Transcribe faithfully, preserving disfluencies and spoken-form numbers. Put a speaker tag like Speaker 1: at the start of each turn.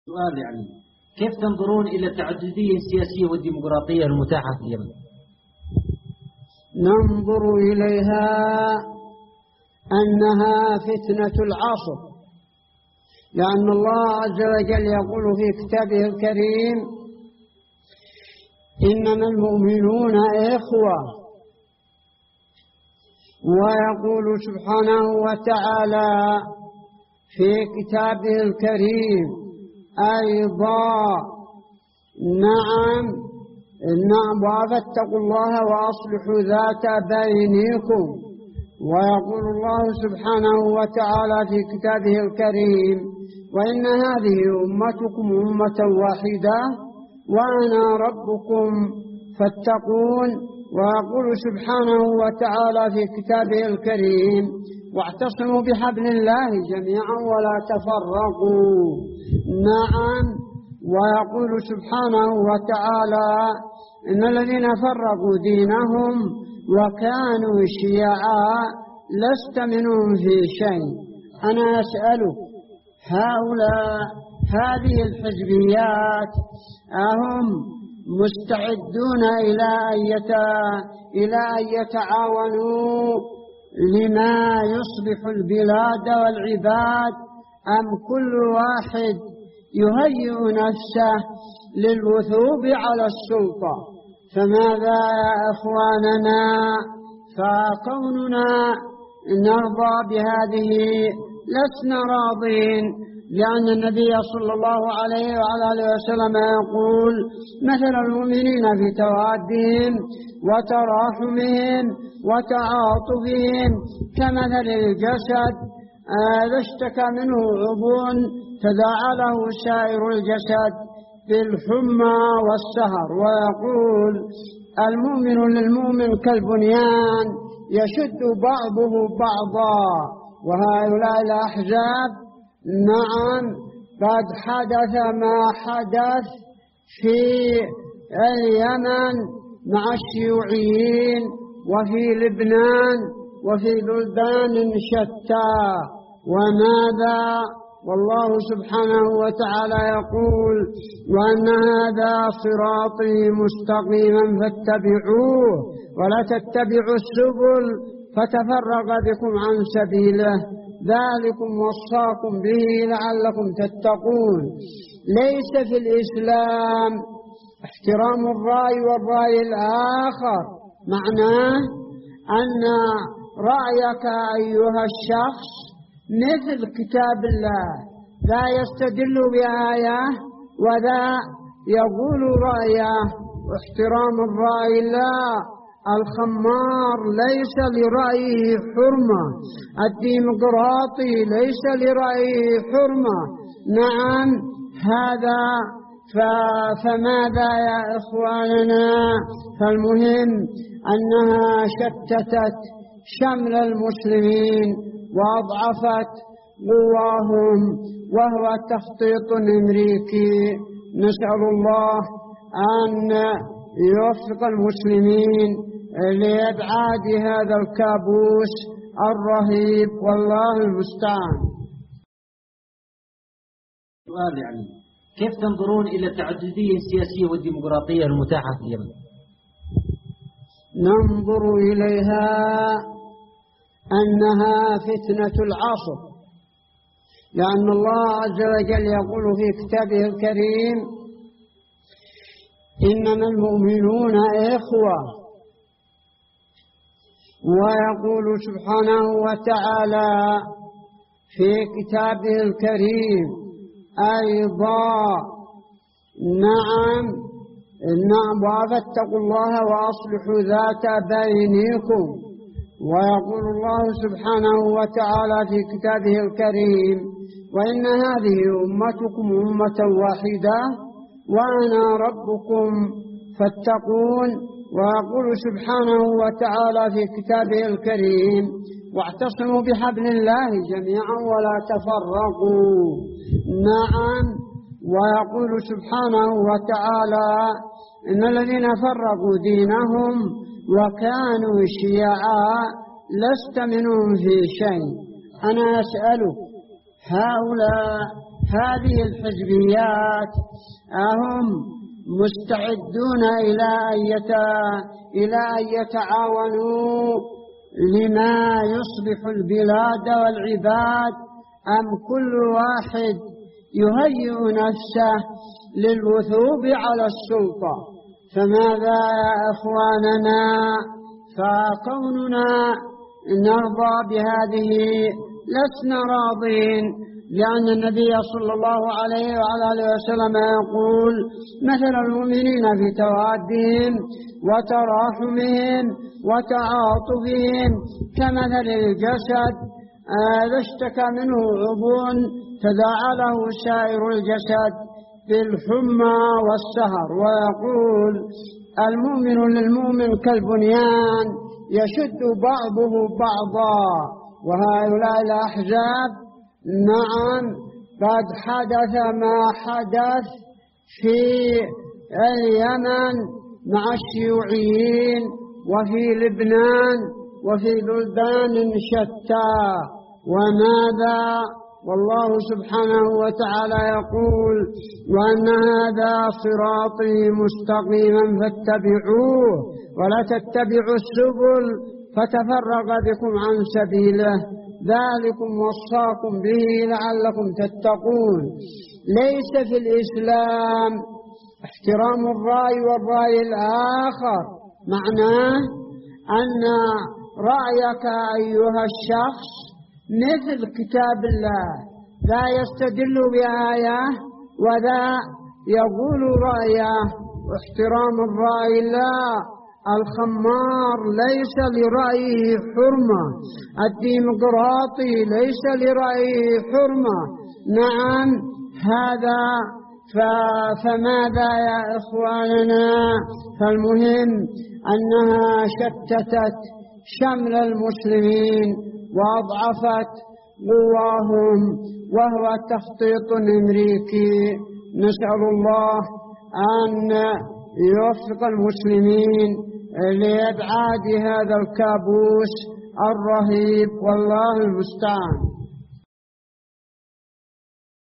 Speaker 1: سؤال يعني كيف تنظرون إلى التعددية السياسية والديمقراطية المتاحة في اليمن؟
Speaker 2: ننظر إليها أنها فتنة العصر، لأن الله عز وجل يقول في كتابه الكريم: إنما المؤمنون إخوة. ويقول سبحانه وتعالى في كتابه الكريم أيضا: نعم نعم واتقوا الله وأصلحوا ذات بينكم. ويقول الله سبحانه وتعالى في كتابه الكريم: وإن هذه أمتكم أمة واحدة وأنا ربكم فاتقون. ويقول سبحانه وتعالى في كتابه الكريم: واعتصموا بحبل الله جميعا ولا تفرقوا. نعم. ويقول سبحانه وتعالى: إن الذين فرقوا دينهم وكانوا شيعا لست منهم في شيء. أنا أسألك، هؤلاء هذه الحزبيات أهم مستعدون إلى أن يتعاونوا لما يصلح البلاد والعباد، أم كل واحد يهيئ نفسه للوثوب على السلطة؟ فماذا يا إخواننا؟ فكوننا نرضى بهذه لسنا راضين، لأن النبي صلى الله عليه وعلى آله وسلم يقول: مثل المؤمنين في توادهم وتراحمهم وتعاطفهم كمثل الجسد إذا اشتكى منه عضو تداعى له سائر الجسد بالحمى والسهر. ويقول: المؤمن للمؤمن كالبنيان يشد بعضه بعضا. وهؤلاء الأحزاب نعم قد حدث ما حدث في اليمن مع الشيوعيين وفي لبنان وفي بلدان شتى. وماذا؟ والله سبحانه وتعالى يقول: وأن هذا صراطي مستقيما فاتبعوه ولا تتبعوا السبل فتفرق بكم عن سبيله ذلكم وصاكم به لعلكم تتقون. ليس في الإسلام احترام الرأي والرأي الآخر، معناه أن رأيك أيها الشخص مثل كتاب الله، لا يستدل بآية ولا يقول رأيه. احترام الرأي لا، الخمار ليس لرأيه حرمة، الديمقراطي ليس لرأيه حرمة. نعم هذا. فماذا يا إخواننا؟ فالمهم أنها شتتت شمل المسلمين وأضعفت قواهم، وهو تخطيط أمريكي. نسأل الله أن يوفق المسلمين لإبعاد هذا الكابوس الرهيب، والله المستعان.
Speaker 1: سؤال يعني كيف تنظرون إلى التعددية السياسية والديمقراطية المتاحة في اليمن؟
Speaker 2: ننظر إليها أنها فتنة العصر، لأن الله عز وجل يقول في كتابه الكريم: إنما المؤمنون إخوة. ويقول سبحانه وتعالى في كتابه الكريم أيضا: نعم نعم واتقوا الله وأصلحوا ذات بينكم. ويقول الله سبحانه وتعالى في كتابه الكريم: وإن هذه أمتكم أمة واحدة وأنا ربكم فاتقون. ويقول سبحانه وتعالى في كتابه الكريم: واعتصموا بحبل الله جميعا ولا تفرقوا. نعم. ويقول سبحانه وتعالى: إن الذين فرقوا دينهم وكانوا شيعا لست منهم في شيء. أنا أسألك، هؤلاء هذه الحزبيات أهم مستعدون إلى أن إلى أن يتعاونوا لما يصلح البلاد والعباد، أم كل واحد يهيئ نفسه للوثوب على السلطة؟ فماذا يا إخواننا؟ فكوننا نرضى بهذه لسنا راضين، لأن النبي صلى الله عليه وعلى آله وسلم يقول: مثل المؤمنين في توادهم وتراحمهم وتعاطفهم كمثل الجسد إذا اشتكى منه عضو تداعى له سائر الجسد بالحمى والسهر. ويقول: المؤمن للمؤمن كالبنيان يشد بعضه بعضا. وهؤلاء الأحزاب نعم قد حدث ما حدث في اليمن مع الشيوعيين وفي لبنان وفي بلدان شتى. وماذا؟ والله سبحانه وتعالى يقول: وأن هذا صراطي مستقيما فاتبعوه ولا تتبعوا السبل فتفرق بكم عن سبيله ذلكم وصاكم به لعلكم تتقون. ليس في الإسلام احترام الرأي والرأي الآخر، معناه أن رأيك أيها الشخص مثل كتاب الله، لا يستدل بآية ولا يقول رأيه. احترام الرأي لا، الخمار ليس لرأيه حرمة، الديمقراطي ليس لرأيه حرمة. نعم هذا. فماذا يا إخواننا؟ فالمهم أنها شتتت شمل المسلمين وأضعفت قواهم، وهو تخطيط أمريكي. نسأل الله أن يوفق المسلمين لإبعاد هذا الكابوس الرهيب، والله المستعان.